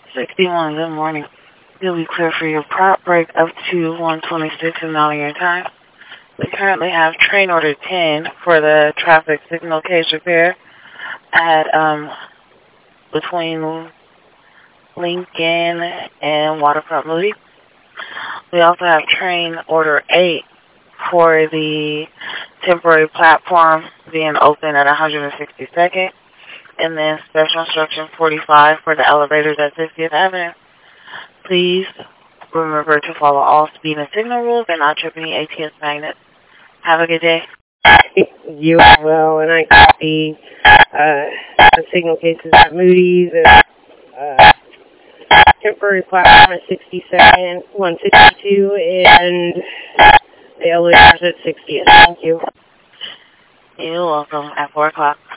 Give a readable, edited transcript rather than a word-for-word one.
61, good morning. You'll be clear for your prop break up to 126 and not on your time. We currently have train order 10 for the traffic signal case repair at between Lincoln and Waterfront Moody. We also have train order 8 for the temporary platform being open at 162nd. And then special instruction 45 for the elevators at 50th Avenue. Please remember to follow all speed and signal rules and not trip any ATS magnets. Have a good day. You as well, and I copy the signal cases at Moody's and temporary platform at 62nd, 162, and the elevators at 60th. Thank you. You're welcome. At 4 o'clock.